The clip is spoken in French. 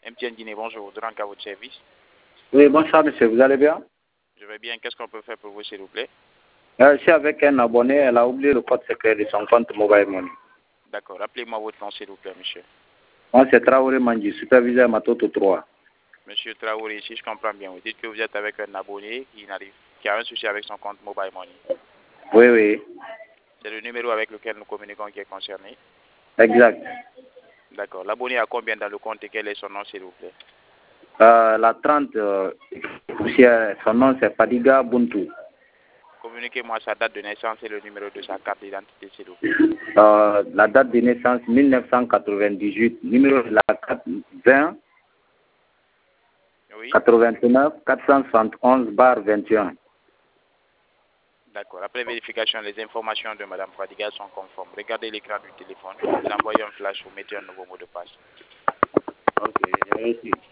MTN Guinée, bonjour. Durant à votre service. Oui, bonsoir monsieur, vous allez bien? Je vais bien. Qu'est-ce qu'on peut faire pour vous, s'il vous plaît? Je suis avec un abonné, elle a oublié le code secret de son compte Mobile Money. D'accord. Rappelez-moi votre nom, s'il vous plaît, monsieur. Moi, c'est Traoré Manji, superviseur Matoto 3. Monsieur Traoré, si je comprends bien, vous dites que vous êtes avec un abonné qui a un souci avec son compte Mobile Money. Oui, oui, C'est le numéro avec lequel nous communiquons qui est concerné. exact. D'accord. L'abonné a combien dans le compte et quel est son nom, s'il vous plaît? La 30, son nom c'est Fadiga Buntu. Communiquez-moi sa date de naissance et le numéro de sa carte d'identité, s'il vous plaît. La date de naissance 1998, numéro de la carte 20 Oui. 89 471 21. D'accord. Après vérification, les informations de Mme Fadiga sont conformes. Regardez l'écran du téléphone. Vous envoyez un flash ou mettez un nouveau mot de passe. Ok, j'ai reçu.